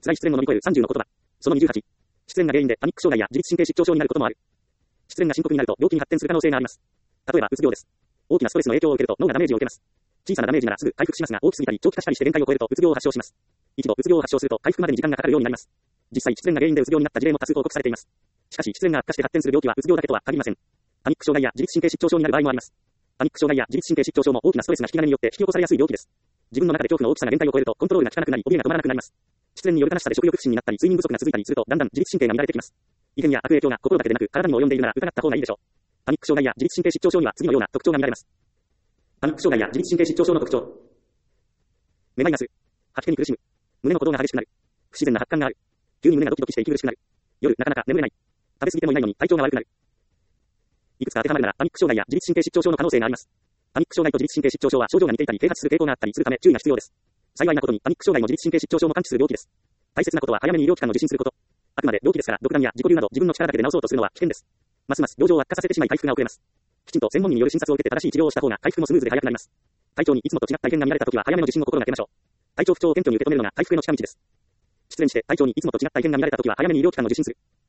辛い失恋を乗り越える30の言葉。その28。失恋が原因でパニック障害や自律神経失調症になることもある。失恋が深刻になると病気に発展する可能性があります。例えば、うつ病です。大きなストレスの影響を受けると脳がダメージを受けます。小さなダメージならすぐ回復しますが、大きすぎたり長期化したりして限界を超えるとうつ病を発症します。一度うつ病を発症すると回復までに時間がかかるようになります。実際、失恋が原因でうつ病になった事例も多数報告されています。しかし、失恋が悪化して発展する病気はうつ病だけとは限りません。パニック障害や自律神経失調症になる場合もあります。パニック障害や自律神経失調症も大きなストレスが引き金によって引き起こされやすい病気です。自分の中で恐怖の大きさが限界を超えるとコントロールが効かなくなり、怯えが止まらなくなります。失恋による悲しさで食欲不振になったり、睡眠不足が続いたりすると、だんだん自律神経が乱れてきます。異変や悪影響が心だけでなく体にも及んでいるなら疑った方がいいでしょう。パニック障害や自律神経失調症には次のような特徴が見られます。パニック障害や自律神経失調症の特徴。めまいがする。吐き気に苦しむ。胸の鼓動が激しくなる。不自然な発汗がある。急に胸がドキドキして息苦しくなる。夜、なかなか眠れない。食べ過ぎてもいないのに体調が悪くなる。いくつか当てはまるならパニック障害や自律神経失調症の可能性があります。パニック障害と自律神経失調症は症状が似ていたり併発する傾向があったりするため注意が必要です。幸いなことにパニック障害も自律神経失調症も完治する病気です。大切なことは早めに医療機関を受診すること。あくまで病気ですから独断や自己流など自分の力だけで治そうとするのは危険です。ますます病状を悪化させてしまい回復が遅れます。きちんと専門医による診察を受けて正しい治療をした方が回復もスムーズで早くなります。体調にいつもと違った異変が見られたときは早めの受診を心がけましょう。体調不調を顕著に受け止めるのが回復への近道です。失恋して体調にいつもと違った異変が見られたときは早めに医療機関を受診する。